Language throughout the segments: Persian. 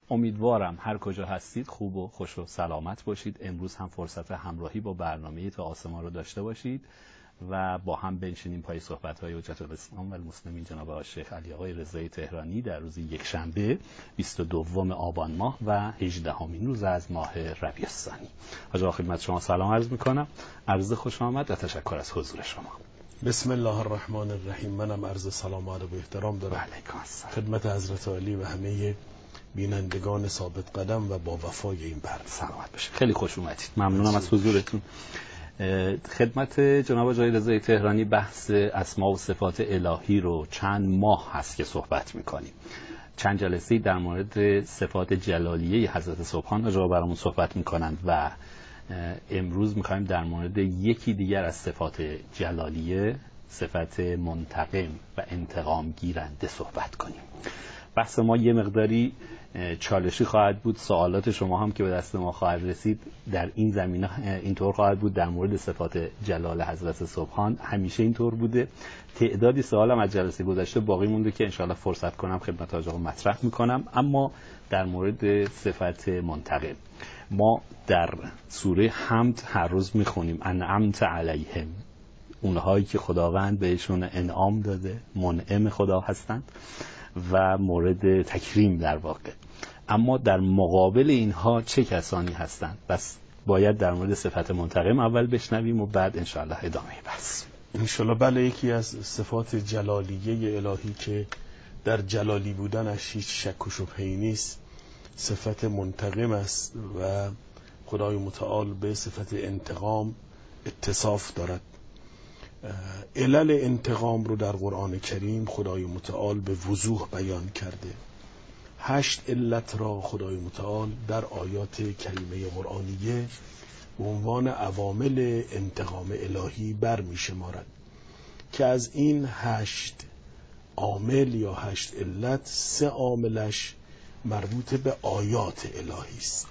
امیدوارم هر کجا هستید خوب و خوش و سلامت باشید. امروز هم فرصت همراهی با برنامه تا آسمان رو داشته باشید و با هم بنشینیم پای صحبت‌های حجت الاسلام و المسلمین جناب شیخ علی آقای رضایی تهرانی در روز یکشنبه 22 آبان ماه و 18مین روز از ماه ربیع الثانی. حاج آقا خدمت شما سلام عرض می‌کنم. عرض خوش آمد و تشکر از حضور شما. بسم الله الرحمن الرحیم. منم عرض سلام و ادب و احترام دارم خدمت حضرت علی و همه بینندگان ثابت قدم و با وفای این برنامه. سلامت باشید. خیلی خوش اومدید. ممنونم از حضورتون. خدمت جناب آقای رضایی تهرانی بحث اسما و صفات الهی رو چند ماه هست که صحبت میکنیم. چند جلسه در مورد صفات جلالیه حضرت سبحان راجع برامون صحبت میکنند و امروز میخوایم در مورد یکی دیگر از صفات جلالیه، صفت منتقم و انتقام گیرنده صحبت کنیم. بحث ما یه مقداری چالشی خواهد بود. سوالات شما هم که به دست ما خواهد رسید در این زمینه اینطور خواهد بود. در مورد صفات جلال حضرت سبحان همیشه اینطور بوده. تعدادی سوال هم از جلسه گذشته باقی مونده که انشاءالله فرصت کنم خدمت حاج آقا مطرح میکنم. اما در مورد صفت منتقم، ما در سوره حمد هر روز میخونیم انعمت علیهم، اونهایی که خداوند بهشون انعام داده، منعم خدا هستند و مورد تکریم در واقع. اما در مقابل اینها چه کسانی هستند؟ بس باید در مورد صفت منتقم اول بشنویم و بعد انشاءالله ادامه بحث. انشاءالله. بله، یکی از صفات جلالیه الهی که در جلالی بودنش هیچ شک و شبهه‌ای نیست صفت منتقم است و خدای متعال به صفت انتقام اتصاف دارد. علل انتقام رو در قرآن کریم خدای متعال به وضوح بیان کرده. 8 علت را خدای متعال در آیات کریمه قرآنیه به عنوان عوامل انتقام الهی برمی شمارد که از این 8 عامل یا 8 علت 3 عاملش مربوط به آیات الهی است.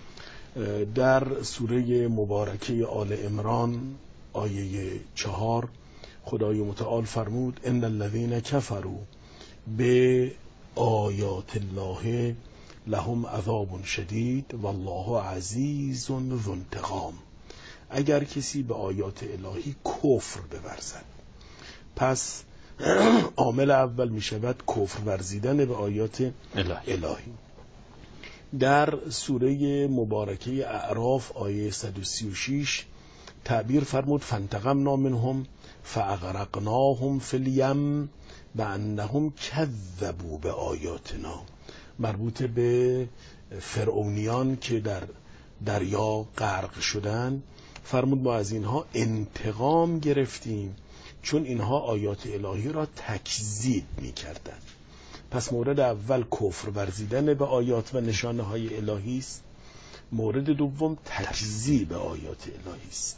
در سوره مبارکه آل عمران آیه 4 خدای متعال فرمود ان الذين كفروا به آیات الله لهم عذاب شدید والله عزیز ذو انتقام. اگر کسی به آیات الهی کفر بورزد، پس عامل اول می شود کفر ورزیدن به آیات الهی. در سوره مبارکه اعراف آیه 136 تعبیر فرمود فانتقمنا منهم فاغرقناهم فی الیم بانهم کذبوا بآیاتنا، مربوط به فرعونیان که در دریا غرق شدن. فرمود ما از اینها انتقام گرفتیم چون اینها آیات الهی را تکذیب می‌کردند. پس مورد اول کفر ورزیدن به آیات و نشانه های الهی است. مورد دوم تکذیب آیات الهی است.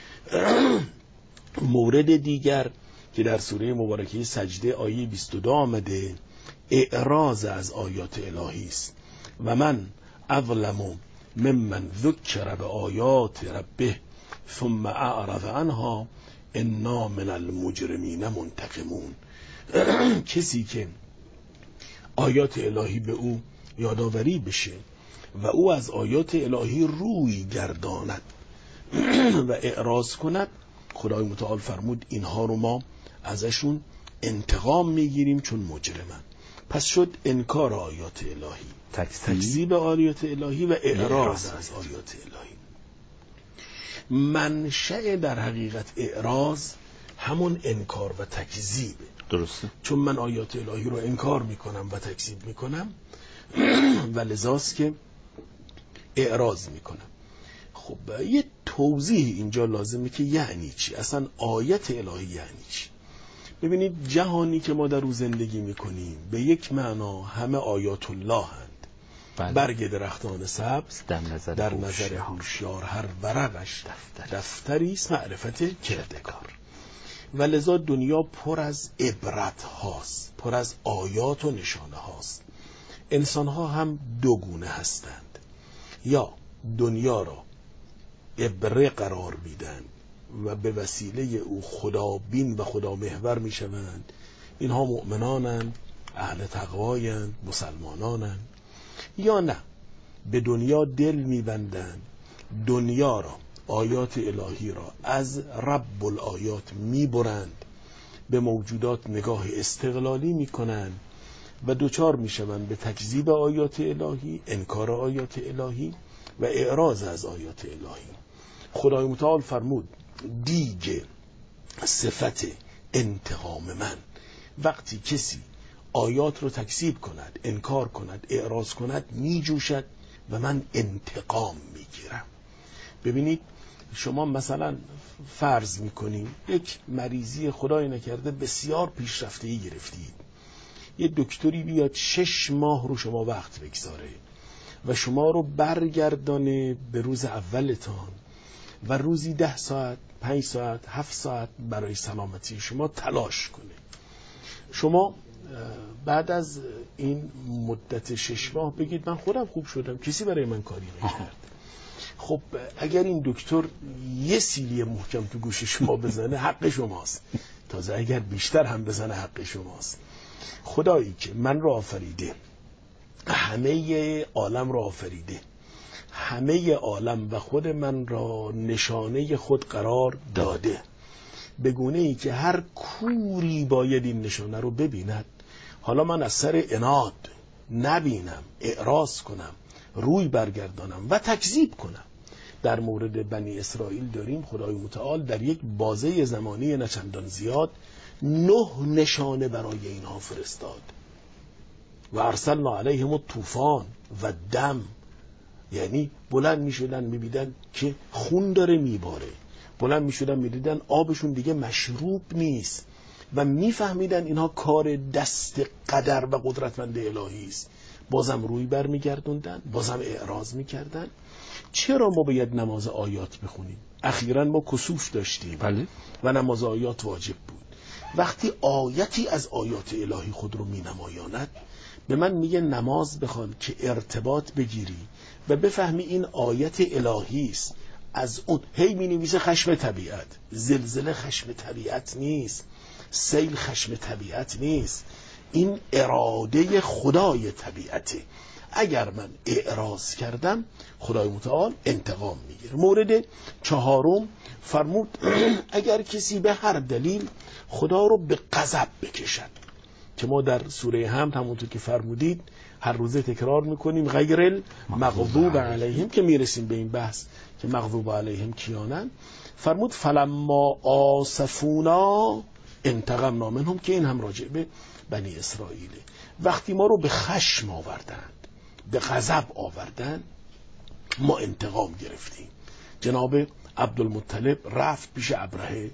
مورد دیگر که در سوره مبارکه سجده آیه 22 آمده اعراض از آیات الهی است. و من اظلم ممن ذکر به آیات ربه ثم اعرض عنها انا من المجرمین منتقمون. کسی که آیات الهی به او یادآوری بشه و او از آیات الهی روی گرداند و اعراض کند، خدای متعال فرمود اینها رو ما ازشون انتقام میگیریم چون مجرمن. پس شد انکار آیات الهی، تکذیب آیات الهی و اعراض از آیات الهی. منشأ در حقیقت اعراض همون انکار و تکذیبه. درسته. چون من آیات الهی رو انکار میکنم و تکذیب میکنم و لذاست که اعراض میکنم. خب یه توضیح اینجا لازمه که یعنی چی؟ اصلا آیت الهی یعنی چی؟ ببینید جهانی که ما در او زندگی میکنیم به یک معنا همه آیات الله هند. بله. برگ درختان سبز در نظر هوشیار هر ورقش دفتری است معرفت کردگار. و لذا دنیا پر از عبرت هاست، پر از آیات و نشانه هاست. انسان ها هم دو گونه هستند، یا دنیا را عبره قرار میدن و به وسیله او خدا بین و خدا محور می شوند. اینها مؤمنانند، اهل تقوایند، مسلمانانند. یا نه به دنیا دل میبندن، دنیا را، آیات الهی را از رب الآیات میبرند، به موجودات نگاه استقلالی میکنن و دوچار میشوند به تکذیب آیات الهی، انکار آیات الهی و اعراض از آیات الهی. خدای متعال فرمود دیگه صفت انتقام من وقتی کسی آیات رو تکذیب کند، انکار کند، اعراض کند میجوشد و من انتقام میگیرم. ببینید شما مثلا فرض میکنیم یک مریضی خدای نکرده بسیار پیشرفته‌ای گرفتید، یه دکتری بیاد 6 ماه رو شما وقت بگذاره و شما رو برگردانه به روز اولتان و روزی 10 ساعت، 5 ساعت، 7 ساعت برای سلامتی شما تلاش کنه. شما بعد از این مدت 6 ماه بگید من خودم خوب شدم، کسی برای من کاری نکرد. خب اگر این دکتر یه سیلی محکم تو گوش شما بزنه حق شماست، تازه اگر بیشتر هم بزنه حق شماست. خدایی که من را آفریده، همه عالم را آفریده، همه عالم و خود من را نشانه خود قرار داده، به گونه ای که هر کوری باید این نشانه رو ببیند. حالا من از سر عناد نبینم، اعراض کنم، روی برگردانم و تکذیب کنم. در مورد بنی اسرائیل داریم خدای متعال در یک بازه زمانی نچندان زیاد 9 نشانه برای اینها فرستاد. و ارسلنا علیهم الطوفان و دم، یعنی بلند می شدن می بیدن که خون داره می باره، بلند می شدن می دیدن آبشون دیگه مشروب نیست و می فهمیدن اینها کار دست قدر و قدرتمند الهی است. بازم روی بر می گردوندن، بازم اعراض می کردن. چرا ما باید نماز آیات بخونیم؟ اخیراً ما کسوف داشتیم بله. و نماز آیات واجب بود. وقتی آیتی از آیات الهی خود رو می نمایاند، به من میگه نماز بخوان که ارتباط بگیری و بفهمی این آیت الهی است. از اون هی می نویسه خشم طبیعت، زلزله خشم طبیعت نیست، سیل خشم طبیعت نیست، این اراده خدای طبیعته. اگر من اعراض کردم خدای متعال انتقام میگیره. مورد 4 فرمود اگر کسی به هر دلیل خدا رو به غضب بکشد، که ما در سوره حمد همونطور که فرمودید هر روزه تکرار میکنیم غیر المغضوب علیهم، که میرسیم به این بحث که مغضوب علیهم کیانن. فرمود فلما آسفونا انتقمنا منهم، که این هم راجع به بنی اسرائیله. وقتی ما رو به خشم آوردند، به غضب آوردن، ما انتقام گرفتیم. جناب عبدالمطلب رفت پیش ابرهه،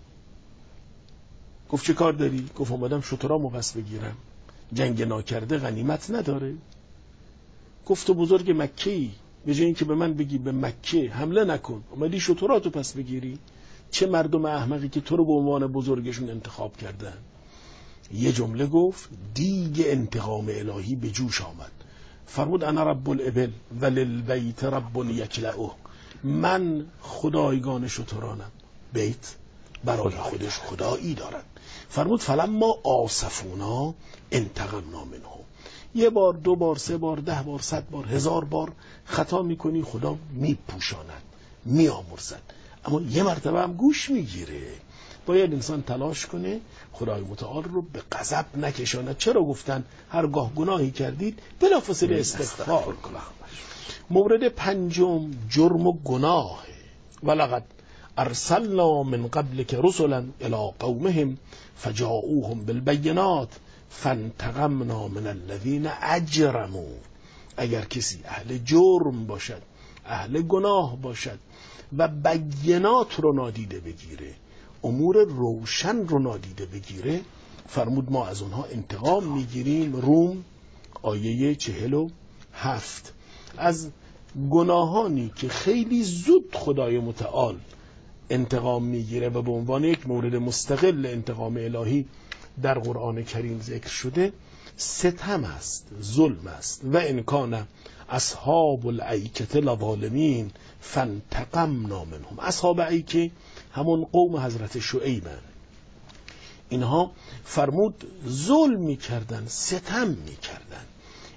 گفت چه کار داری؟ گفت اومدم شترامو پس بگیرم، جنگ ناکرده غنیمت نداره. گفت تو بزرگ مکه‌ای، به جای اینکه به من بگی به مکه حمله نکن اومدی شتراتو پس بگیری؟ چه مردم احمقی که تو رو به عنوان بزرگشون انتخاب کردن. یه جمله گفت دیگه انتقام الهی به جوش آمد. فرمود انا رب الابل وللبیت رب یکلؤه، من خدایگان شترانم، بیت برای خودش خدایی دارد. فرمود فلما آسفونا انتقمنا منهم. 1 بار 2 بار 3 بار 10 بار 100 بار 1000 بار خطا میکنی خدا میپوشاند، میآمرزد، اما 1 مرتبه هم گوش میگیره. باید انسان تلاش کنه خدای متعال رو به غضب نکشاند. چرا گفتن هرگاه گناهی کردید بلافاصله استغفار کنید. مورد 5 جرم و گناه. ولقد ارسلنا من قبلك رسلا الى قومهم فجاءوهم بالبينات فانتقمنا من الذين اجرموا. اگر کسی اهل جرم باشد، اهل گناه باشد و بینات رو نادیده بگیره، امور روشن رو نادیده بگیره، فرمود ما از اونها انتقام میگیریم. روم آیه 47. از گناهانی که خیلی زود خدای متعال انتقام میگیره و به عنوان یک مورد مستقل انتقام الهی در قرآن کریم ذکر شده، ستم است، ظلم است. و ان کان اصحاب الایکه لظالمین فانتقمنا منهم. اصحاب ایکه همون قوم حضرت شعیبن، اینها فرمود ظلم میکردن، ستم میکردن.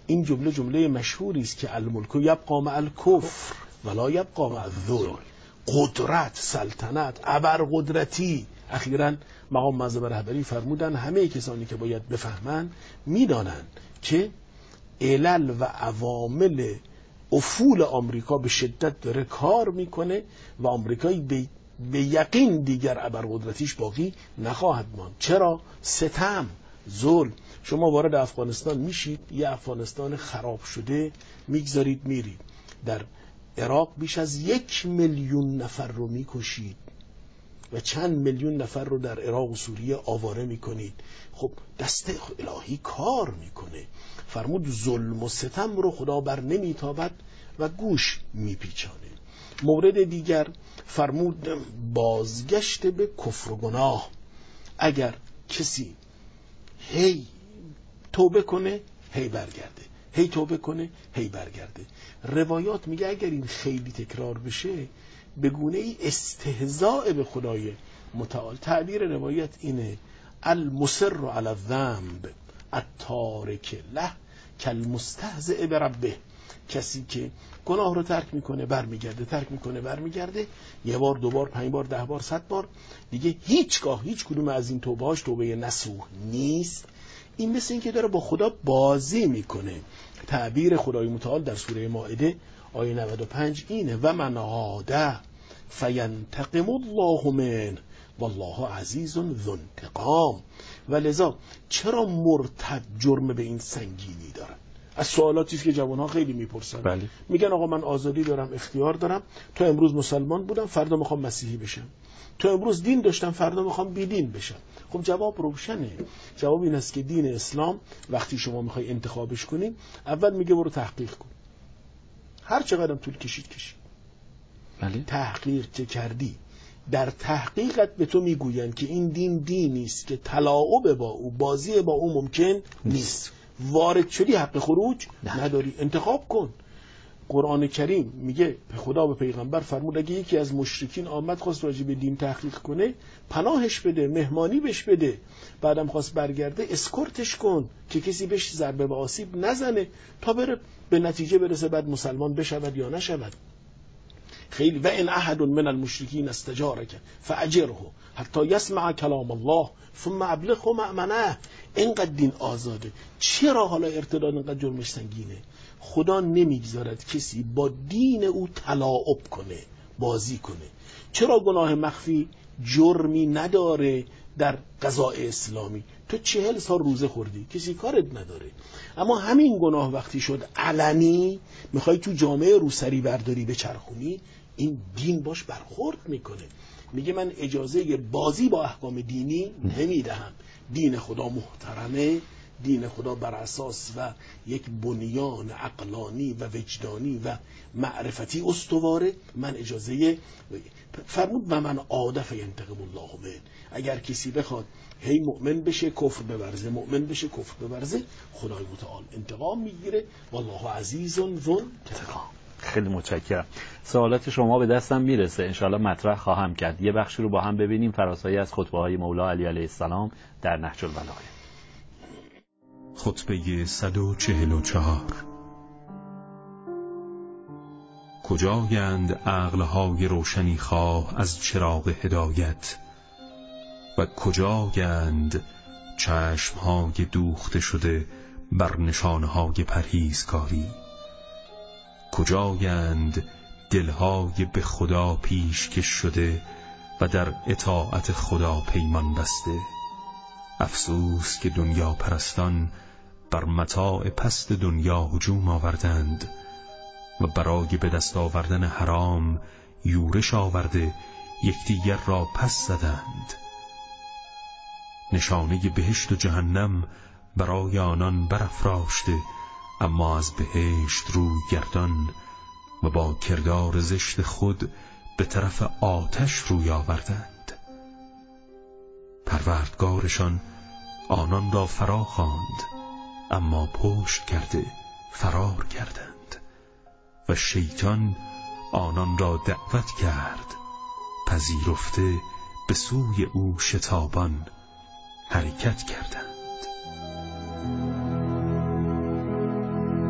این جمله مشهوری است که الملک یبقی مع الکفر ولا یبقی مع الذل. قدرت، سلطنت، ابرقدرتی. اخیراً مقام معظم رهبری فرمودن همه کسانی که باید بفهمن میدانن که علل و عوامل افول آمریکا به شدت داره کار میکنه و آمریکایی به یقین دیگر ابرقدرتیش باقی نخواهد ماند. چرا؟ ستم، ظلم. شما وارد افغانستان میشید، یه افغانستان خراب شده میگذارید میرید. در عراق بیش از 1 میلیون نفر رو میکشید و چند میلیون نفر رو در عراق و سوریه آواره میکنید. خب دست الهی کار میکنه. فرمود ظلم و ستم رو خدا بر نمیتابد و گوش میپیچانه. مورد دیگر فرمود بازگشت به کفر و گناه. اگر کسی هی توبه کنه هی برگرده، هی توبه کنه هی برگرده. روایات میگه اگر این خیلی تکرار بشه به گونه ای استهزاء به خدای متعال. تعبیر روایت اینه المصر علی الذنب التارک له کالمستهزئ بربه. کسی که گناه رو ترک میکنه برمیگرده، ترک میکنه برمیگرده، 1 بار 2 بار 5 بار 10 بار 100 بار، دیگه هیچگاه هیچ کدوم از این توبه‌هاش توبه نصوح نیست. این مثل این که داره با خدا بازی میکنه. تعبیر خدای متعال در سوره مائده آیه 95 اینه و من عاد فینتقم الله منه والله عزیز ذو انتقام. و لذا چرا مرتد جرم به این سنگینی داره؟ از سوالاتی است که جوانها خیلی میپرسن. بله. میگن آقا من آزادی دارم، اختیار دارم، تو امروز مسلمان بودم فردا میخوام مسیحی بشم، تو امروز دین داشتم فردا میخوام بیدین بشم. خب جواب روشنه. جواب این است که دین اسلام وقتی شما میخوای انتخابش کنی اول میگه برو تحقیق کن. هر چقدرم طول کشید. بله. تحقیق که کردی در تحقیقت به تو میگوین که این دین دینی است که تلاعب با او، بازی با او ممکن نیست. وارد شدی حق خروج نداری، انتخاب کن. قرآن کریم میگه خدا به پیغمبر فرمود اگه یکی از مشرکین آمد خواست راجع به دین تحقیق کنه پناهش بده، مهمانی بهش بده، بعدم خواست برگرده اسکورتش کن که کسی بهش ضربه و آسیب نزنه تا بره به نتیجه برسه بعد مسلمان بشود یا نشود. خیلی و ان احد من المشرکین استجارک فاجره حتی یسمع کلام الله ثم ابلغه مأمنه. اینقدر دین آزاده. چرا حالا ارتداد اینقدر جرمش سنگینه؟ خدا نمیگذارد کسی با دین او تلاعب کنه، بازی کنه. چرا گناه مخفی جرمی نداره در قضاء اسلامی؟ تو 40 سال روزه خوردی کسی کارت نداره، اما همین گناه وقتی شد علنی میخوای تو جامعه روسری برداری بچرخونی، این دین باش برخورد میکنه. میگه من اجازه بازی با احکام دینی نمیدهم. دین خدا محترمه، دین خدا بر اساس و یک بنیان عقلانی و وجدانی و معرفتی استواره. من اجازه فرمود و من عاد فینتقم الله منه. اگر کسی بخواد هی مؤمن بشه کفر بورزه، مؤمن بشه کفر بورزه، خدای متعال انتقام میگیره. والله عزیز ذو انتقام. خیلی متشکرم. سوالات شما به دستم میرسه، انشالله مطرح خواهم کرد. یه بخشی رو با هم ببینیم، فراسایی از خطبه های مولا علی علیه السلام در نهج البلاغه. خطبه 144. کجایند عقلهای روشنی خواه از چراغ هدایت و کجایند چشمهای دوخته شده بر نشانهای پرهیزکاری؟ کجایند دلهای به خدا پیشکش شده و در اطاعت خدا پیمان بسته؟ افسوس که دنیا پرستان بر متاع پست دنیا هجوم آوردند و برای به دست آوردن حرام یورش آورده یکدیگر را پس زدند. نشانه بهشت و جهنم برای آنان برافراشته، اما از بهشت روی گردان و با کردار زشت خود به طرف آتش روی آوردند. پروردگارشان آنان را فرا خواند، اما پشت کرده فرار کردند و شیطان آنان را دعوت کرد، پذیرفته به سوی او شتابان حرکت کردند.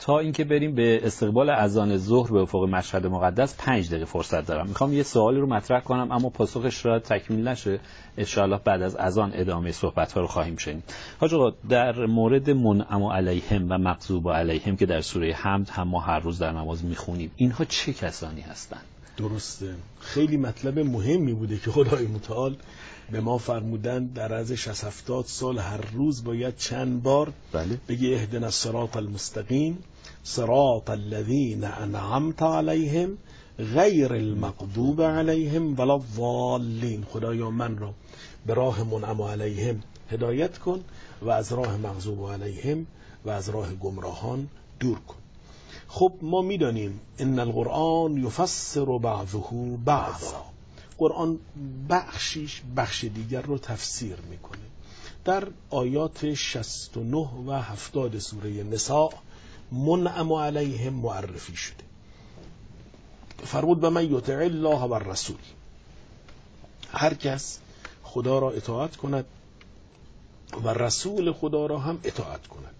تا اینکه بریم به استقبال اذان ظهر به افق مشهد مقدس 5 دقیقه فرصت دارم. میخوام یه سوالی رو مطرح کنم اما پاسخش را تکمیل نشه، ان شاءالله بعد از اذان ادامه صحبت ها رو خواهیم شنید. حاج آقا، در مورد منعم علیهم و مغضوب علیهم که در سوره حمد هم ما هر روز در نماز میخونیم، اینها چه کسانی هستند؟ درسته، خیلی مطلب مهمی بوده که خدای متعال به ما فرمودن در از 60-70 سال هر روز باید چند بار بگی اهدنا الصراط المستقیم صراط الذین انعمت علیهم غیر المغضوب علیهم ولا الضالین. خدایا من را به راه منعم علیهم هدایت کن و از راه مغضوب علیهم و از راه گمراهان دور کن. خب ما میدانیم ان القرآن یفسر بعضه بعضا، قرآن بخشیش بخش دیگر رو تفسیر میکنه. در آیات 69 و 70 سوره نساء منعم علیهم معرفی شده. فرمود به من یطع الله و الرسول، هر کس خدا را اطاعت کند و رسول خدا را هم اطاعت کند،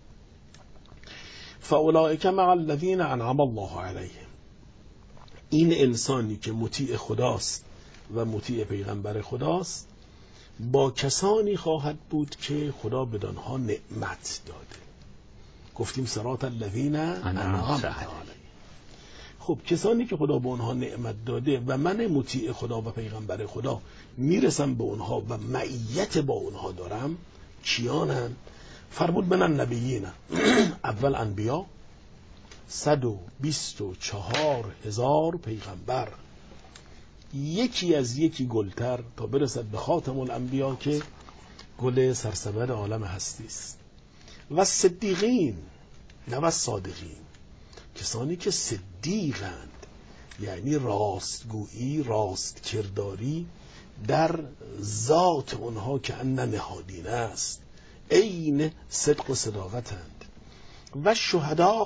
فاولئک مع الذین انعم الله علیهم، این انسانی که مطیع خداست و مطیع پیغمبر خداست با کسانی خواهد بود که خدا بدانها نعمت داده. گفتیم صراط الذین انعمت علیهم. خب کسانی که خدا به اونها نعمت داده و من مطیع خدا و پیغمبر خدا میرسم به اونها و معیت با اونها دارم، کیانن؟ فرمود من النبیین، اول انبیا 124,000 پیغمبر، یکی از یکی گلتر تا برسد به خاتم الانبیا که گل سرسبد عالم هستی است. و صدیقین، نه و صادقین، کسانی که صدیقند، یعنی راستگویی، راست کرداری در ذات اونها که ان نهادینه است، عین صدق و صداقتند. و شهدا،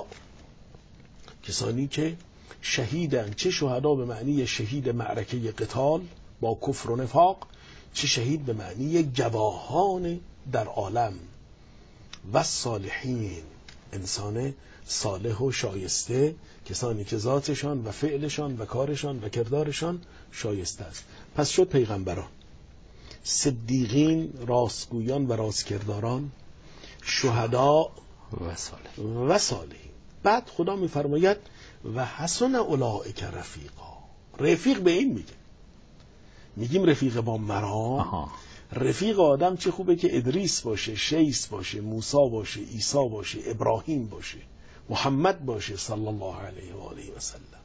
کسانی که شهیدند، چه شهدا به معنی شهید معرکه قتال با کفر و نفاق، چه شهید به معنی گواهان در عالم. و صالحین، انسان صالح و شایسته، کسانی که ذاتشان و فعلشان و کارشان و کردارشان شایسته است. پس شد پیغمبران، صدیقین راستگویان و راستکرداران، شهدا و صالحین. بعد خدا میفرماید و حسن اولئک رفیقا. رفیق به این میگیم رفیق با مرام. رفیق آدم چه خوبه که ادریس باشه، شیس باشه، موسی باشه، عیسی باشه، ابراهیم باشه، محمد باشه صلی الله علیه و آله و سلم.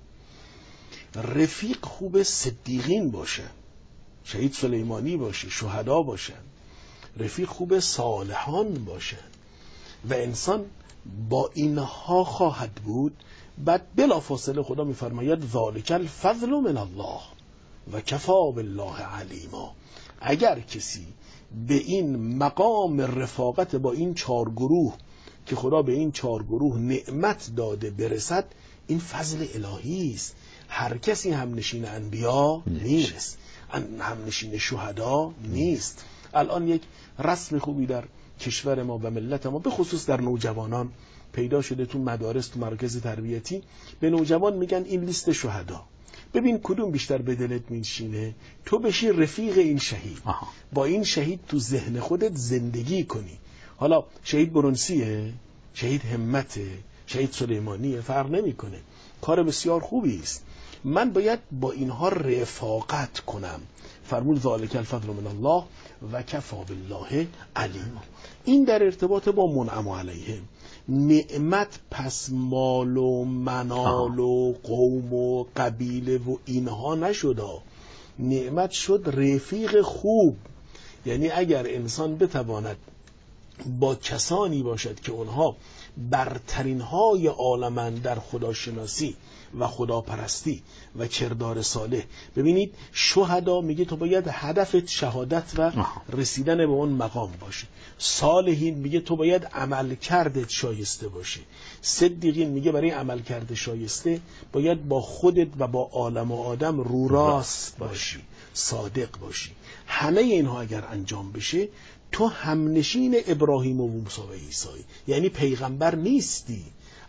رفیق خوبه صدیقین باشه، شهید سلیمانی باشه، شهدا باشن. رفیق خوبه صالحان باشن و انسان با اینها خواهد بود. بعد بلافاصله خدا میفرماید ذالک الفضل من الله و کفی بالله علیما. اگر کسی به این مقام رفاقت با این 4 گروه که خدا به این 4 گروه نعمت داده برسد، این فضل الهی است. هر کسی همنشین انبیا نیست، همنشین شهدا نیست. الان یک رسم خوبی در کشور ما و ملت ما به خصوص در نوجوانان پیدا شده، تو مدارس، تو مراکز تربیتی به نوجوان میگن این لیست شهدا، ببین کدوم بیشتر به دلت میشینه، تو بشی رفیق این شهید. با این شهید تو ذهن خودت زندگی کنی. حالا شهید برونسیه، شهید همته، شهید سلیمانیه، فرق نمیکنه. کار بسیار خوبی است. من باید با اینها رفاقت کنم. فرمود ذالک الفضل من الله و کفی بالله علیم. این در ارتباط با منعم علیهم. نعمت پس مال و منال و قوم و قبیله و اینها نشد. نعمت شد رفیق خوب. یعنی اگر انسان بتواند با کسانی باشد که اونها برترین های عالمند در خداشناسی و خداپرستی و کردار صالح. ببینید شهدا میگه تو باید هدفت شهادت و رسیدن به اون مقام باشه. صالحین میگه تو باید عمل کردت شایسته باشه. صدیقین میگه برای عمل کرده شایسته باید با خودت و با عالم و آدم رو راست باشی، صادق باشی. همه اینها اگر انجام بشه تو همنشین ابراهیم و موسی و عیسی، یعنی پیغمبر نیستی.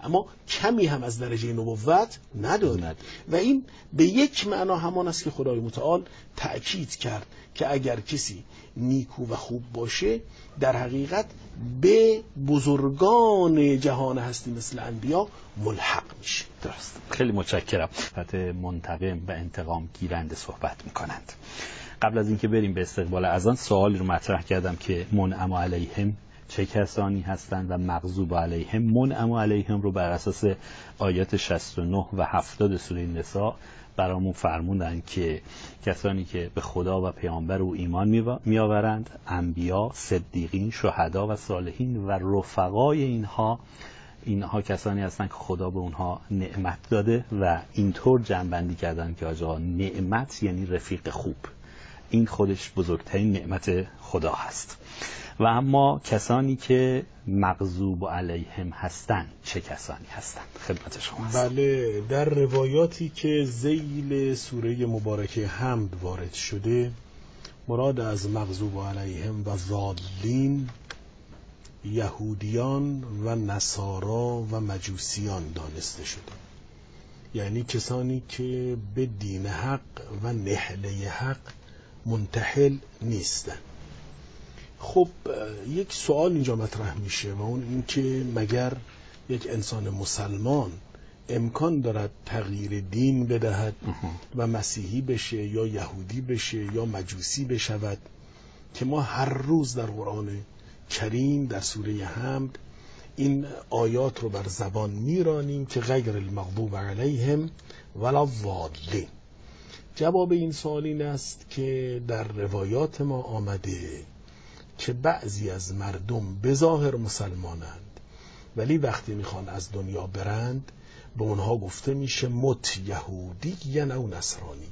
اما کمی هم از درجه نبوت نداری. و این به یک معنا همان است که خدای متعال تأکید کرد که اگر کسی نیکو و خوب باشه در حقیقت به بزرگان جهان هستی مثل انبیا ملحق میشه. درست. خیلی متشکرم. صفت منتقم و انتقام گیرنده صحبت میکنند. قبل از اینکه بریم به استقبال اذان سوالی رو مطرح کردم که منعم علیهم چه کسانی هستند و مغضوب علیهم. منعم علیهم رو بر اساس آیات 69 و 70 سوره نساء برامون فرمودن که کسانی که به خدا و پیامبر او ایمان میآورند، انبیا، صدیقین، شهدا و صالحین و رفقای اینها کسانی هستند که خدا به اونها نعمت داده و اینطور جمع‌بندی کردن که آجا نعمت یعنی رفیق خوب. این خودش بزرگترین نعمت خدا هست. و اما کسانی که مغضوب علیهم هستند چه کسانی هستند؟ خدمت شما هست. بله، در روایاتی که ذیل سوره مبارکه حمد وارد شده مراد از مغضوب علیهم و ضالین یهودیان و نصارا و مجوسیان دانسته شده، یعنی کسانی که به دین حق و نهله حق منتحل نیستن. خب یک سوال اینجا مطرح میشه و اون این که مگر یک انسان مسلمان امکان دارد تغییر دین بدهد و مسیحی بشه یا یهودی بشه یا مجوسی بشود؟ که ما هر روز در قرآن کریم در سوره حمد این آیات رو بر زبان میرانیم که غیر المغضوب علیهم ولا الضالین. جواب این سوال این است که در روایات ما آمده که بعضی از مردم به ظاهر مسلمانند ولی وقتی میخوان از دنیا برند به اونها گفته میشه مت یهودی یا او نصرانی.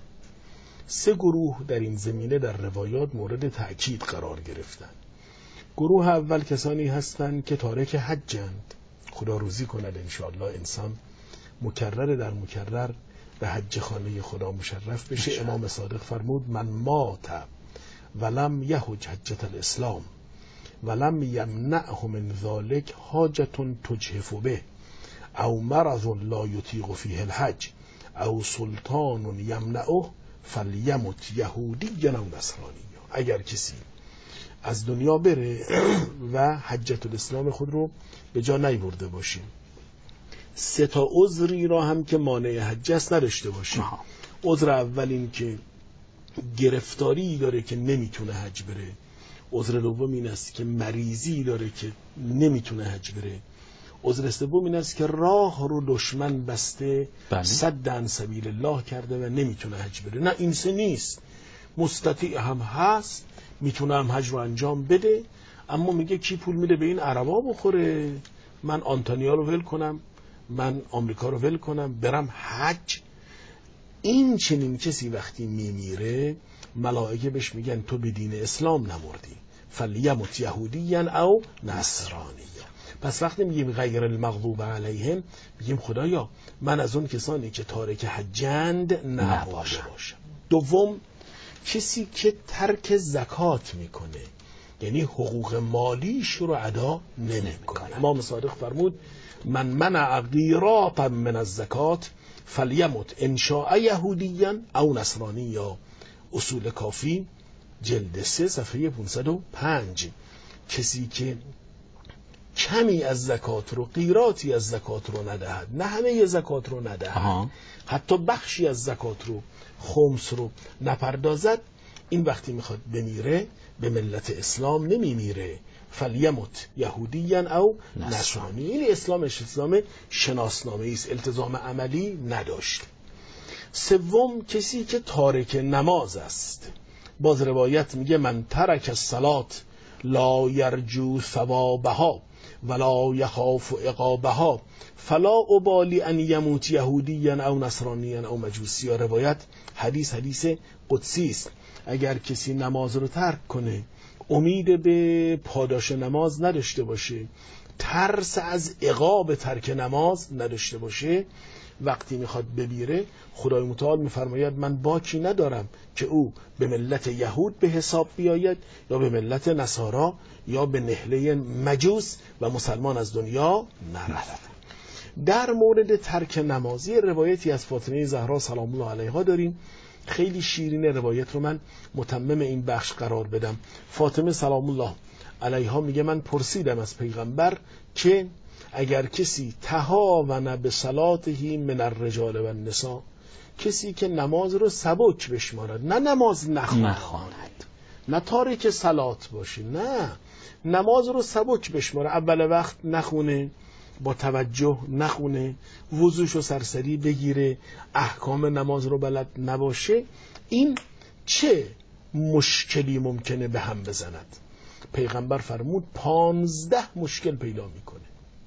سه گروه در این زمینه در روایات مورد تأکید قرار گرفتند. گروه اول کسانی هستند که تارک حجند. خدا روزی کند انشاءالله انسان مکرر در مکرر به حج خانه خدا مشرف بشه. امام صادق فرمود من مات ولم یحج حجة الاسلام ولم یمنعه من ذلك حاجة تجهف به او مرض لا یطیق فیه الحج او سلطان یمنعه فلیمت یهودی او نصرانی. اگر کسی از دنیا بره و حجة الاسلام خود رو به جا نیورده باشه، سه تا عذری را هم که مانع حج است نداشته باشه. عذر اول این که گرفتاری داره که نمیتونه حج بره. عذر دوم این است که مریضی داره که نمیتونه حج بره. عذر سوم این است که راه رو دشمن بسته، صد عن سبیل الله کرده و نمیتونه حج بره. نه این سه نیست، مستطیع هم هست، میتونه هم حج رو انجام بده، اما میگه کی پول میده به این عربا بخوره؟ من آنتونیا رو ول کنم، من آمریکا رو ول کنم برم حج. این چنین کسی وقتی میمیره ملائکه بهش میگن تو به دین اسلام نمردی، فلیمت یهودیا او نصرانی. پس وقتی میگیم غیر المغضوب علیهم میگیم خدایا من از اون کسانی که تارک حجند نباشم. دوم کسی که ترک زکات میکنه، یعنی حقوق مالیش رو ادا نمیکنه. امام صادق فرمود من منع قیراطا من الزکات فلیمت ان شاء یهودیا او نصرانی. یا اصول کافی جلد 3 صفحه 505. کسی که کمی از زکات رو، قیراطی از زکات رو ندهد، نه همه زکات رو ندهد، حتی بخشی از زکات رو، خمس رو نپردازد، این وقتی میخواد بمیره به ملت اسلام نمیمیره. فلیمت یهودیا او نصرانی. این اسلامش اسلام شناسنامه‌ای است، التزام عملی نداشت. سوم کسی که تارک نماز است. باز روایت میگه من ترک الصلاة لا یرجو ثوابها ولا یخاف عقابها فلا ابالی ان یموت یهودیا او نصرانیا او مجوسی. روایت حدیث قدسی است. اگر کسی نماز رو ترک کنه، امید به پاداش نماز نداشته باشه، ترس از عقاب ترک نماز نداشته باشه، وقتی میخواد بمیره خدای متعال میفرماید من باکی ندارم که او به ملت یهود به حساب بیاید یا به ملت نصارا یا به نهله مجوس و مسلمان از دنیا نرفت. در مورد ترک نمازی روایتی از فاطمه زهرا سلام الله علیها داریم، خیلی شیرین. روایت رو من متمم این بخش قرار بدم. فاطمه سلام الله علیها میگه من پرسیدم از پیغمبر که اگر کسی تهاون به صلاته من الرجال و النساء، کسی که نماز رو سبک بشمارد، نه نماز نخواند، نه تارک صلات باشه، نه نماز رو سبک بشماره، اول وقت نخونه، با توجه نخونه، وضوشو سرسری بگیره، احکام نماز رو بلد نباشه، این چه مشکلی ممکنه به هم بزند؟ پیغمبر فرمود 15 مشکل پیدا میکنه.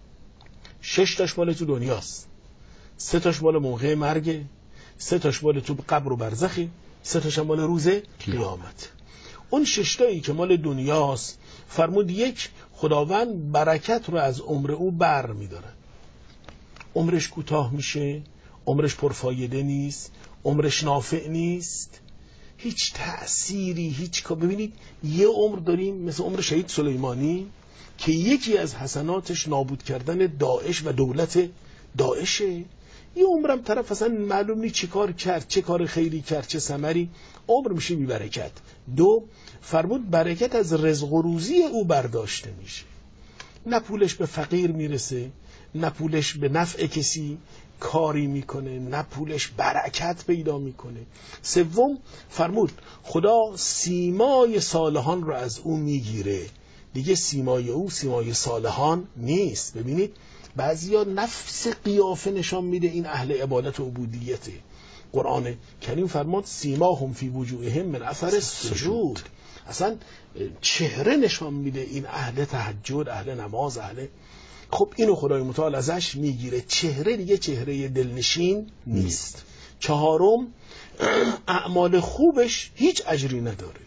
6 تاش مال تو دنیاست، 3 تاش مال موقع مرگه، 3 تاش مال تو قبر و برزخی، 3 تاش مال روز قیامت. اون 6 تایی که مال دنیاست فرمود یک، خداوند برکت رو از عمر او بر میداره، عمرش کوتاه میشه، عمرش پرفایده نیست، عمرش نافع نیست، هیچ تأثیری، هیچ ببینید یه عمر داریم مثل عمر شهید سلیمانی که یکی از حسناتش نابود کردن داعش و دولت داعشه. یه عمرم طرف اصلا معلوم نیست چه کار کرد، چه کار خیری کرد، چه ثمری، عمر میشه بی برکت. 2 فرمود برکت از رزق و روزی او برداشته میشه، نه پولش به فقیر میرسه، نه پولش به نفع کسی کاری میکنه، نه پولش برکت پیدا میکنه. 3 فرمود خدا سیمای صالحان رو از او میگیره، دیگه سیمای او سیمای صالحان نیست. ببینید بعضیا نفس قیافه نشان میده این اهل عبادت و عبودیته. قرآن کریم فرمود سیماهم فی وجوههم من اثر السجود، اصلا چهره نشان میده این اهل تهجد، اهل نماز، اهل. خب اینو خدای متعال ازش میگیره، چهره دیگه چهره دلنشین نیست. 4 اعمال خوبش هیچ اجری نداره.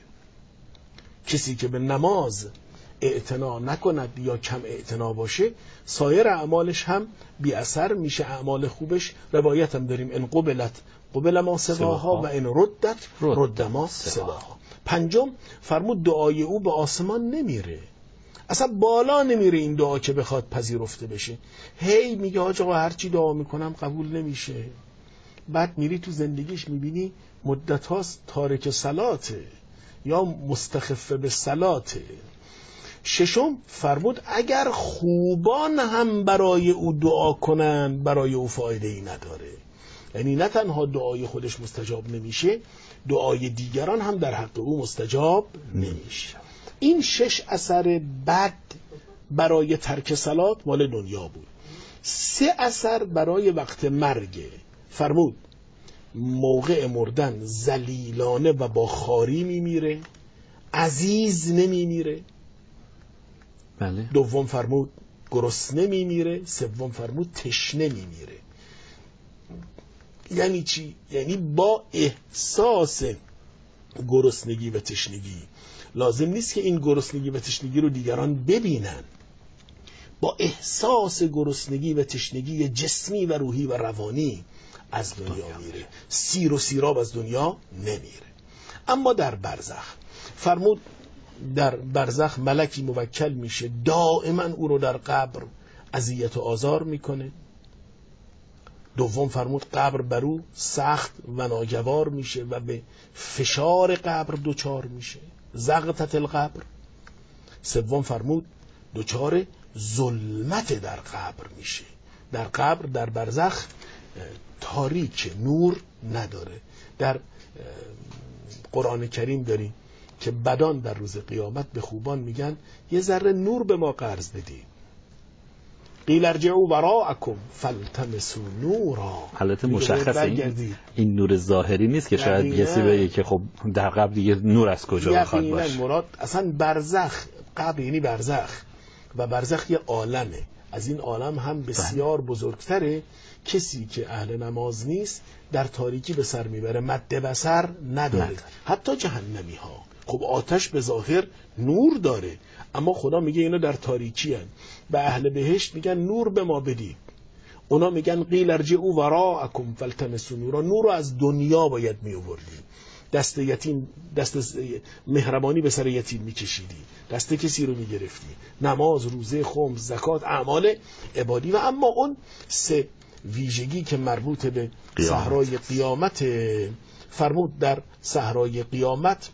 کسی که به نماز اعتنا نکند یا کم اعتنا باشه، سایر اعمالش هم بی اثر میشه. اعمال خوبش روایت هم داریم ان قبل ما سواها و ان رد ما سواها. 5 فرمود دعای او به آسمان نمیره، اصلا بالا نمیره این دعا که بخواد پذیرفته بشه. هی میگه آقا هرچی دعا میکنم قبول نمیشه. بعد میری تو زندگیش میبینی مدت هاست تارک صلاته یا مستخف به صلاته. 6 فرمود اگر خوبان هم برای او دعا کنن برای او فایده ای نداره، یعنی نه تنها دعای خودش مستجاب نمیشه، دعای دیگران هم در حق او مستجاب نمیشه. این 6 اثر بد برای ترک صلات مال دنیا بود. 3 اثر برای وقت مرگ. فرمود موقع مردن ذلیلانه و با خواری میمیره، عزیز نمیمیره. بله. 2 فرمود گرسنه میمیره. 3 فرمود تشنه میمیره. یعنی چی؟ یعنی با احساس گرسنگی و تشنگی. لازم نیست که این گرسنگی و تشنگی رو دیگران ببینن، با احساس گرسنگی و تشنگی جسمی و روحی و روانی از دنیا میره، سیر و سیراب از دنیا نمیره. اما در برزخ فرمود در برزخ ملکی موکل میشه دائما او رو در قبر اذیت و آزار میکنه. 2 فرمود قبر بر او سخت و ناگوار میشه و به فشار قبر دچار میشه، زغطت القبر. 3 فرمود دچار ظلمت در قبر میشه. در قبر در برزخ تاریک، نور نداره. در قرآن کریم داریم که بدان در روز قیامت به خوبان میگن یه ذره نور به ما قرض بدی. قیل ارجعوا وراءکم فالتمسوا نورا. حالت مشخصه این نور ظاهری نیست که شاید کسی بگه که خب در قبر دیگه نور از کجا بخواد باشه. مراد اصلا برزخ، قبر یعنی برزخ و برزخ یه عالمه، از این عالم هم بسیار بزرگتره. کسی که اهل نماز نیست در تاریکی به سر میبره، مد بصر نداره. حتی جهنمی ها خب آتش به ظاهر نور داره، اما خدا میگه اینا در تاریکی هن. به اهل بهشت میگن نور به ما بدید، اونا میگن قیل ارجعوا وراءکم فالتمسوا نورا. نور رو از دنیا باید می آوردیم. دست یتیم، دست مهربانی به سر یتیم میکشیدی، دست کسی رو میگرفتی، نماز، روزه، خمس، زکات، اعمال عبادی. و اما اون سه ویژگی که مربوط به صحرای قیامت فرمود در صحرای قیامت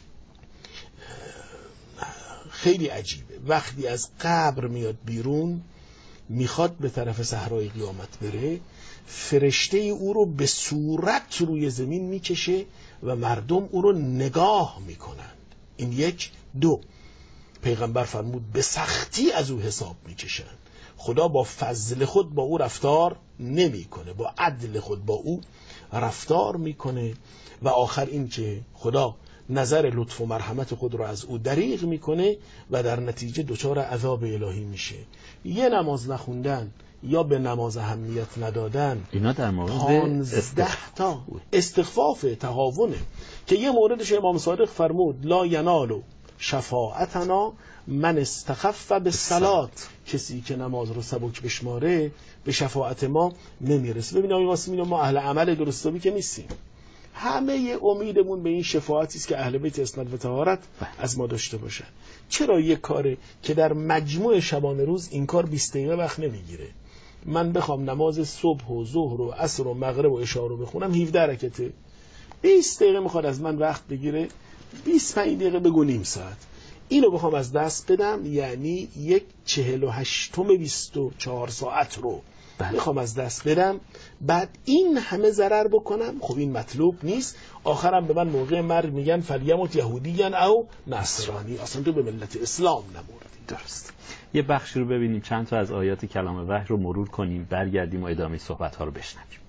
خیلی عجیبه. وقتی از قبر میاد بیرون میخواد به طرف صحرای قیامت بره، فرشته او رو به صورت روی زمین میکشه و مردم او رو نگاه میکنند. این یک. دو، پیغمبر فرمود به سختی از او حساب میکشند. خدا با فضل خود با او رفتار نمیکنه، با عدل خود با او رفتار میکنه. و آخر این که خدا نظر لطف و مرحمت خود رو از او دریغ میکنه و در نتیجه دچار عذاب الهی میشه. یه نماز نخوندن یا به نماز اهمیت ندادن، اینا در مورد 15 تا استخفاف تهاونه که یه موردش امام صادق فرمود لا ینالو شفاعتنا من استخف بالصلات، کسی که نماز رو سبک بشماره به شفاعت ما نمیرسه. ببینید واسه ما اهل عمل درستابی که نیستیم، همه امیدمون به این شفاعتی است که اهل بیت اسمت و طهارت از ما داشته باشن. چرا یک کاره که در مجموع شبانه روز این کار 20 دقیقه وقت نمیگیره، من بخوام نماز صبح و ظهر و عصر و مغرب و عشا رو بخونم 17 رکعته، 20 دقیقه میخواد از من وقت بگیره، 25 دقیقه بگو نیم ساعت. اینو بخوام از دست بدم یعنی 1/48 24 ساعت رو میخوام از دست بدم، بعد این همه ضرر بکنم. خب این مطلوب نیست. آخرم به من موقع مرگ میگن فلیموت یهودیان او نصرانی، اصلا تو به ملت اسلام نمردی. درست. یه بخشی رو ببینیم، چند تا از آیات کلام وحی رو مرور کنیم، برگردیم و ادامه صحبت ها رو بشنویم.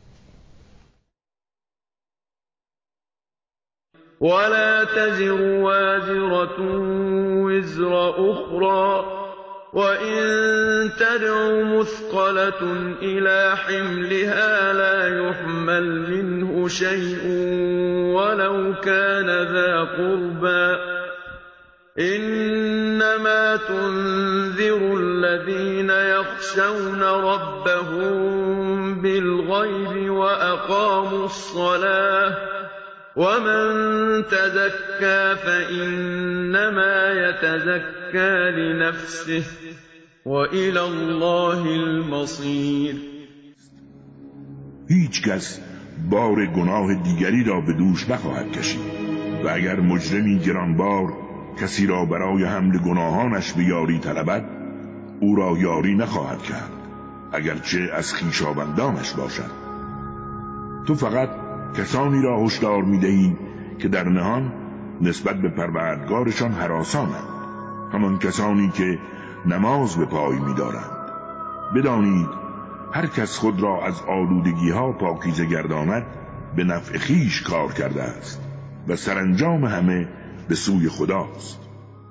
ولا تزر وازرة وزر أخرى وإن تدع مثقلة إلى حملها لا يحمل منه شيء ولو كان ذا قربى إنما تنذر الذين يخشون ربهم بالغيب وأقاموا الصلاة ومن تزكى فإنما يتزكى لنفسه وإلى الله المصير. هیچ کس بار گناه دیگری را به دوش نخواهد کشید و اگر مجرمی گرانبار کسی را برای حمل گناهانش به یاری طلبد او را یاری نخواهد کرد اگرچه از خویشاوندانش باشد. تو فقط کسانی را هشدار می‌دهی که در نهان نسبت به پروردگارشان هراسانند، همان کسانی که نماز به پای می‌دارند. بدانید هر کس خود را از آلودگی‌ها پاکیزه گرداند به نفع خویش کار کرده است و سرانجام همه به سوی خداست.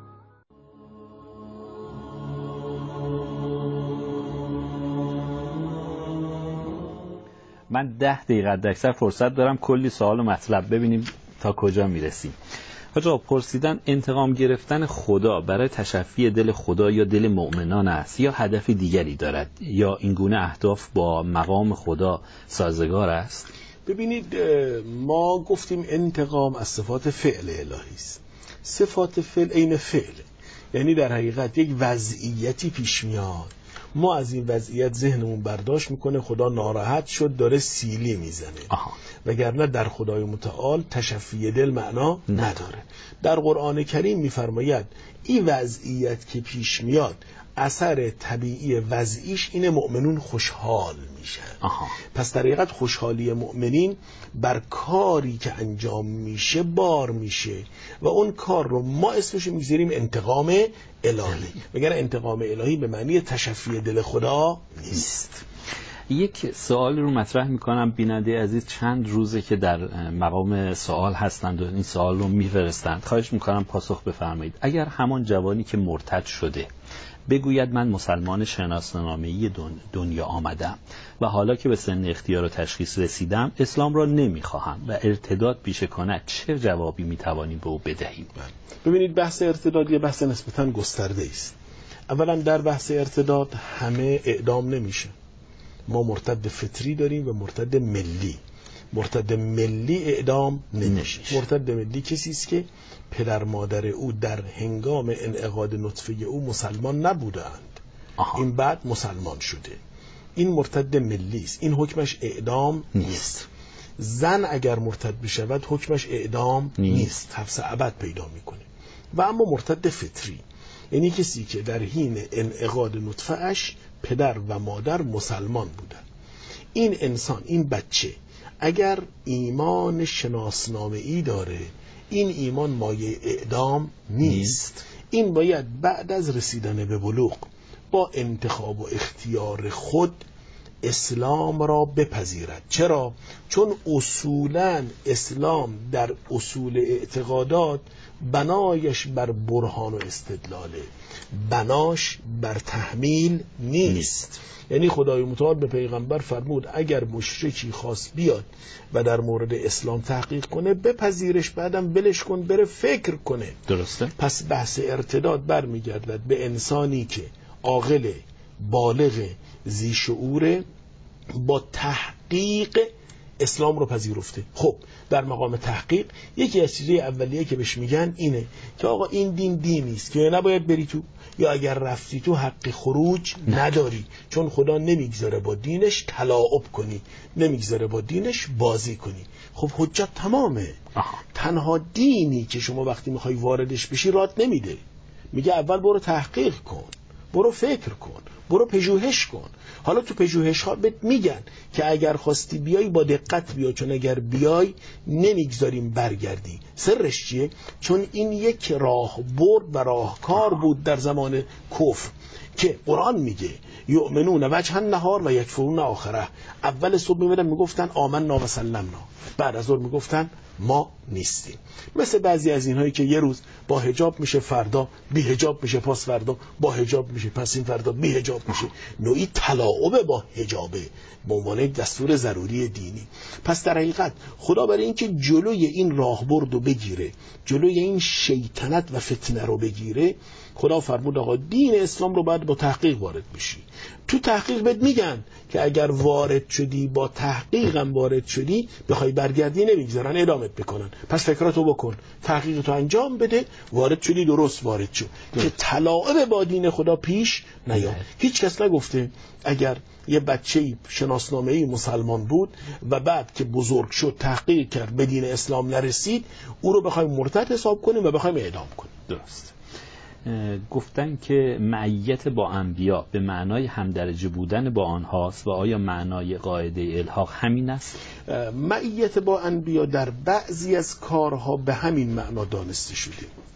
من 10 دقیقه اکثر فرصت دارم، کلی سوال و مطلب، ببینیم تا کجا میرسیم. حاج آقا پرسیدن انتقام گرفتن خدا برای تشفی دل خدا یا دل مؤمنان است یا هدف دیگری دارد یا این گونه اهداف با مقام خدا سازگار است؟ ببینید ما گفتیم انتقام از صفات فعل الهی است. صفات فعل عین فعل، یعنی در حقیقت یک وضعیتی پیش میاد، ما از این وضعیت ذهنمون برداشت میکنه خدا ناراحت شد داره سیلی میزنه، وگرنه در خدای متعال تشفی دل معنا نداره. در قرآن کریم میفرماید این وضعیت که پیش میاد اثر طبیعی وضعیش اینه مؤمنون خوشحال میشن. پس در حقیقت خوشحالی مؤمنین بر کاری که انجام میشه بار میشه و اون کار رو ما اسمش میذاریم انتقام الهی، مگر انتقام الهی به معنی تشفی دل خدا نیست. یک سوال رو مطرح میکنم، بیننده عزیز چند روزه که در مقام سوال هستند و این سوال رو میفرستند، خواهش میکنم پاسخ بفرمایید. اگر همان جوانی که مرتد شده بگوید من مسلمان شناسنامه‌ای دنیا آمدم و حالا که به سن اختیار و تشخیص رسیدم اسلام را نمیخواهم و ارتداد پیشه کند، چه جوابی میتوانیم به او بدهیم؟ ببینید بحث ارتداد یه بحث نسبتاً گسترده است. اولا در بحث ارتداد همه اعدام نمیشه، ما مرتد فطری داریم و مرتد ملی. مرتد ملی اعدام نمیشه. مرتد ملی کسی است که پدر مادر او در هنگام انعقاد نطفه او مسلمان نبودند، این بعد مسلمان شده، این مرتد ملی است، این حکمش اعدام نیست. زن اگر مرتد بشود حکمش اعدام نیست، حبس ابد پیدا میکنه. و اما مرتد فطری یعنی کسی که در حین انعقاد نطفه اش پدر و مادر مسلمان بودن، این انسان، این بچه اگر ایمان شناسنامه‌ای داره، این ایمان مایه اعدام نیست. این باید بعد از رسیدن به بلوغ با انتخاب و اختیار خود اسلام را بپذیرد. چرا؟ چون اصولاً اسلام در اصول اعتقادات بنایش بر برهان و استدلاله، بناش بر تحمیل نیست. یعنی خدای متعال به پیغمبر فرمود اگر مشرکی خواست بیاد و در مورد اسلام تحقیق کنه بپذیرش، بعدم بلش کن بره فکر کنه. درسته؟ پس بحث ارتداد برمیگردد به انسانی که عاقل، بالغ، ذی شعور، با تحقیق اسلام رو پذیرفته. خب در مقام تحقیق یکی از چیزهای اولیه که بهش میگن اینه که آقا این دین دینی است که نباید بری تو، یا اگر رفتی تو حق خروج نداری، چون خدا نمیگذاره با دینش تلاعب کنی، نمیگذاره با دینش بازی کنی. خب حجت تمامه. تنها دینی که شما وقتی میخوای واردش بشی رات نمیده، میگه اول برو تحقیق کن، برو فکر کن، برو پژوهش کن. حالا تو پژوهش ها بهت میگن که اگر خواستی بیای با دقت بیا، چون اگر بیای نمیگذاریم برگردی. سرش چیه؟ چون این یک راه برد و راهکار بود در زمان کفر که قرآن میگه یؤمنون وجه النهار و یکفرون آخره. اول صبح میمدن میگفتن آمنا و سلمنا، بعد از ظهر میگفتن ما نیستیم. مثل بعضی از اینهایی که یه روز با حجاب میشه، فردا بی حجاب میشه، پس فردا با حجاب میشه، پس این فردا بی حجاب میشه. نوعی تلاعب با حجابه به عنوان یک دستور ضروری دینی. پس در حقیقت خدا برای اینکه جلوی این راهبرد رو بگیره، جلوی این شیطنت و فتنه رو بگیره، خدا فرمود آقا دین اسلام رو باید با تحقیق وارد بشی. تو تحقیق بهت میگن که اگر وارد شدی، با تحقیقم وارد شدی، بخوای برگردی نمیگذارن، ادامت بکنن. پس فکراتو بکن، تحقیقتو انجام بده، وارد شدی درست وارد شو که تلاعب با دین خدا پیش نیاد. هیچ کس نگفته اگر یه بچه‌ای شناسنامه‌ای مسلمان بود و بعد که بزرگ شد تحقیق کرد به دین اسلام نرسید، او رو بخوایم مرتد حساب کنیم و بخوایم اعدام کنیم. درست. گفتن که معیت با انبیا به معنای همدرجه بودن با آنهاست و آیا معنای قاعده الحاق همین است؟ معیت با انبیا در بعضی از کارها به همین معنا دانسته شده.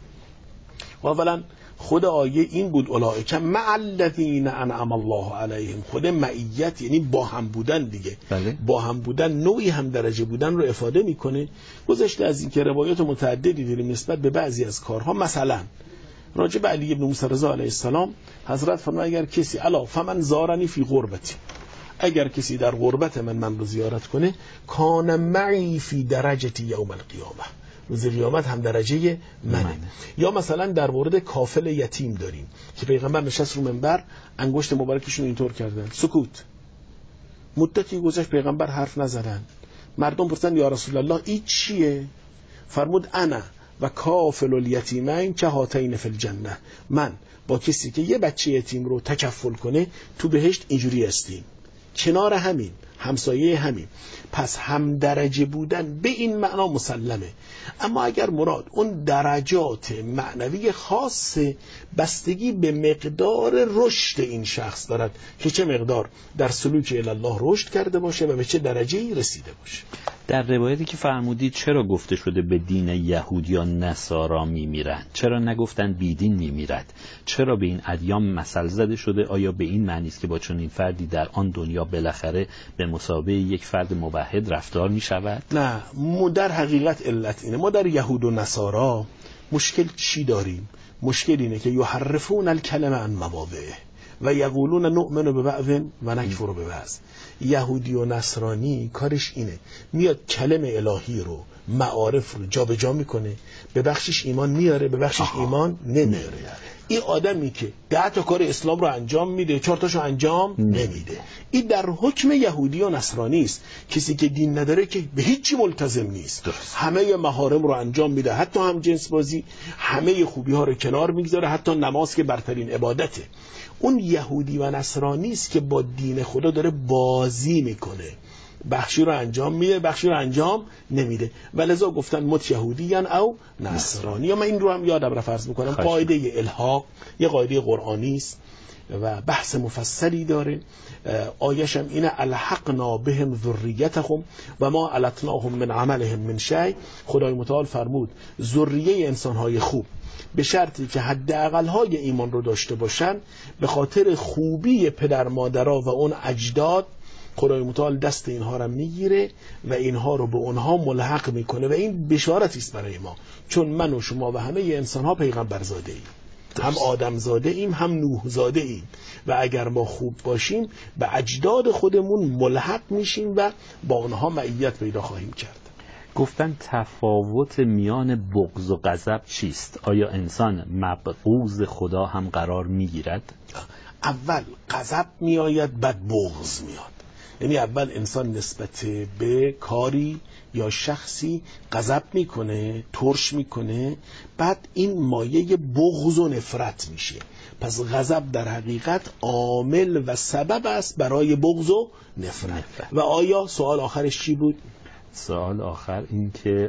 اولا خود آیه این بود اولئک مع الذین انعم الله علیهم. خود معیت یعنی با هم بودن دیگه. بله. با هم بودن نوعی هم درجه بودن رو افاده میکنه. گذشته از این که روایات متعددی داریم نسبت به بعضی از کارها. مثلا راجع به علی بن موسی رضا علیه السلام حضرت فرمود اگر کسی الا فمن زارنی فی غربتی، اگر کسی در غربت من رو زیارت کنه، کان معی فی درجتی یوم القیامه، روز قیامت هم درجه منه. یا مثلا در مورد کافل یتیم داریم که پیغمبر نشست رو منبر، انگشت مبارکشون اینطور کردن، سکوت. مدتی گذشت پیغمبر حرف نزدن. مردم پرسیدن یا رسول الله این چیه؟ فرمود انا و کافل الیتیمین که هاتین فی الجنه، من با کسی که یه بچه یتیم رو تکفل کنه تو بهشت اینجوری هستیم، کنار همین، همسایه همین. پس هم درجه بودن به این معنا مسلمه. اما اگر مراد اون درجات معنوی خاص بستگی به مقدار رشد این شخص دارد که چه مقدار در سلوک الی الله رشد کرده باشه و به چه درجه‌ای رسیده باشه. در روایتی که فرمودید چرا گفته شده به دین یهود یا نصارا میمیرند؟ چرا نگفتن بیدین میمیرد؟ چرا به این ادیان مثل زده شده؟ آیا به این معنی است که با چنین فردی در آن دنیا بالاخره به مثابه یک فرد موحد رفتار میشود؟ نه، در حقیقت علت اینه. ما در یهود و نصارا مشکل چی داریم؟ مشکل اینه که یحرفون الکلمه عن مواضعه و یقولون نؤمن ببعض و نکفر ببعض. یهودی و نصرانی کارش اینه، میاد کلمه الهی رو، معارف رو جابجا میکنه، به بخشش ایمان میاره، به بخشش ایمان نمیاره. این آدمی که 10 تا کار اسلام رو انجام میده 4 تاشو انجام نمیده. این در حکم یهودی و نصرانی است. کسی که دین نداره که به هیچی ملتزم نیست، همه محارم رو انجام میده، حتی هم جنس بازی، همه خوبی ها رو کنار میگذاره، حتی نماز که برترین عبادته. اون یهودی و نصرانی است که با دین خدا داره بازی میکنه، بخشی رو انجام میده بخشی رو انجام نمیده. ولذا گفتن مت یهودیان او نصرانی. یا من این رو هم یادم رفت عرض میکنم، قاعده الحاق یه قاعده قرآنی است و بحث مفصلی داره. آیش هم اینه الحقنا بهم ذریتهم و ما علتناهم من عملهم من شیء. خدای متعال فرمود ذریه انسان‌های خوب به شرطی که حداقل‌های ایمان رو داشته باشن، به خاطر خوبی پدر مادرها و اون اجداد خدای متعال دست اینها رو میگیره و اینها رو به اونها ملحق میکنه و این بشارتی است برای ما، چون من و شما و همه انسان ها پیغمبر زاده ایم، هم آدم زاده ایم هم نوح زاده ایم و اگر ما خوب باشیم به اجداد خودمون ملحق میشیم و با اونها معیت پیدا خواهیم کرد. گفتن تفاوت میان بغض و غضب چیست؟ آیا انسان مبغوض خدا هم قرار میگیرد؟ اول غضب میآید بعد بغض میاد. یعنی اول انسان نسبت به کاری یا شخصی غضب میکنه، ترش میکنه، بعد این مایه بغض و نفرت میشه. پس غضب در حقیقت عامل و سبب است برای بغض و نفرت. و آیا سوال آخرش چی بود؟ سوال آخر این که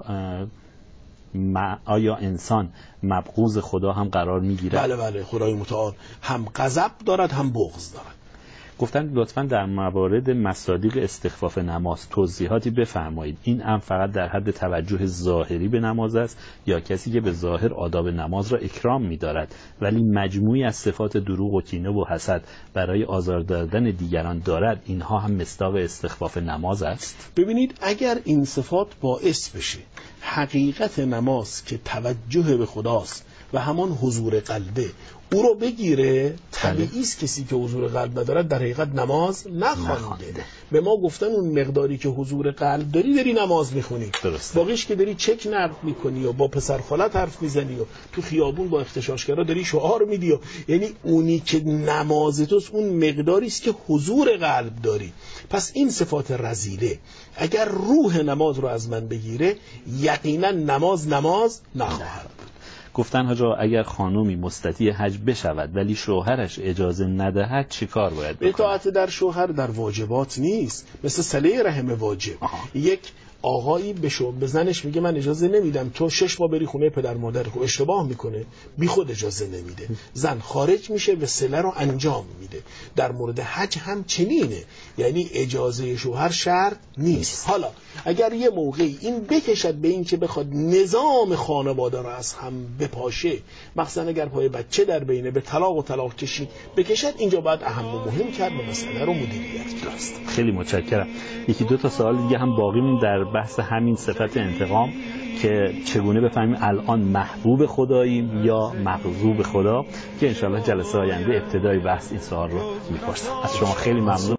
آیا انسان مبغوض خدا هم قرار میگیرد؟ بله بله، خدای متعال هم غضب دارد هم بغض دارد. گفتن لطفاً در موارد مصادیق استخفاف نماز توضیحاتی بفرمایید. این هم فقط در حد توجه ظاهری به نماز است یا کسی که به ظاهر آداب نماز را اکرام می‌دارد ولی مجموعی از صفات دروغ و کینه و حسد برای آزار دادن دیگران دارد، اینها هم مصداق استخفاف نماز است؟ ببینید اگر این صفات باعث بشه حقیقت نماز که توجه به خداست و همان حضور قلبه او رو بگیره، طبیعی است کسی که حضور قلب ندارد در حقیقت نماز نخوانده. به ما گفتن اون مقداری که حضور قلب داری نماز میخونی، باقیش که داری چک نرد میکنی و با پسر خالت حرف میزنی و تو خیابون با اختشاشگرا داری شعار میدی یعنی اونی که نماز توست اون مقداری است که حضور قلب داری. پس این صفات رذیله اگر روح نماز رو از من بگیره یقینا نماز نخواهد بود. گفتن حاجا اگر خانومی مستطیع حج بشود ولی شوهرش اجازه ندهد چی کار باید بکنه؟ اطاعت در شوهر در واجبات نیست، مثل صله رحم واجب. یک آقایی به زنش میگه من اجازه نمیدم تو 6 ماه بری خونه پدر مادر، خب اشتباه میکنه، بی خود اجازه نمیده، زن خارج میشه و صله رو انجام میده. در مورد حج هم چنینه، یعنی اجازه شوهر شرط نیست. حالا اگر یه موقعی این بکشد به این که بخواد نظام خانواده رو از هم بپاشه، مثلا اگر پای بچه در بینه به طلاق کشی بکشد، اینجا باید اهم و مهم کرد و مسئله رو مدیریت کرد. خیلی متشکرم. یکی دو تا سوال دیگه هم باقی مون در بحث همین صفت انتقام که چگونه بفهمیم الان محبوب خداییم یا مغضوب خدا، که انشاءالله جلسه آینده ابتدای بحث این سوال رو میپرسم. از شما خیلی ممنون.